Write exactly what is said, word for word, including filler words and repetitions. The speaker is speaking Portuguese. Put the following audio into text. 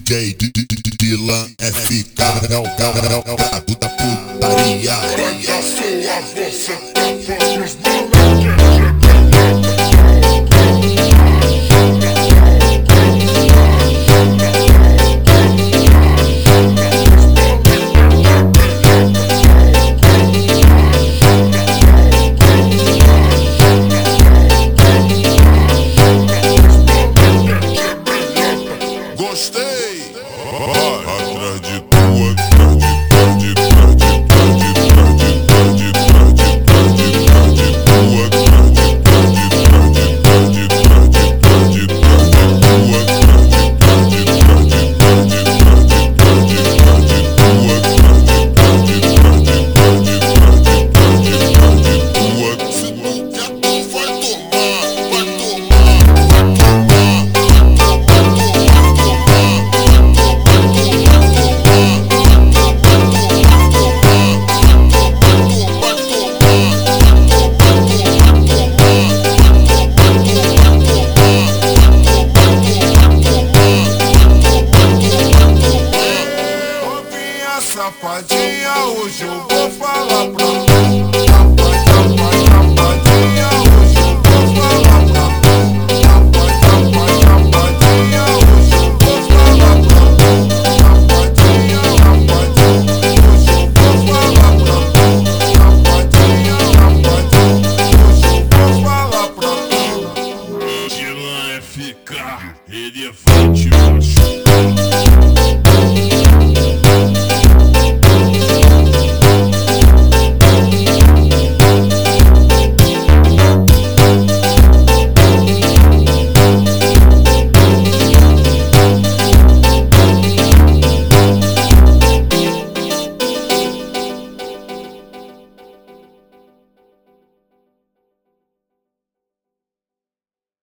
J Dylan F K é o brabo da putaria. Olha sua você tá pros moleques. Gostei! Atrás de tua, atrás de, atrás de, atrás de, atrás de, atrás de, atrás de, atrás de, atrás de, tua, atrás de, atrás de, atrás de, atrás de, atrás de, atrás de, atrás de, tua, atrás de, atrás de, atrás de, atrás de, atrás de, atrás de, atrás de, tua, atrás de, atrás de, atrás de, atrás de, atrás de, atrás de, atrás de, tua. Se tu quer, tu vai tomar, vai tomar, vai tomar. Safadinha, hoje eu vou falar pra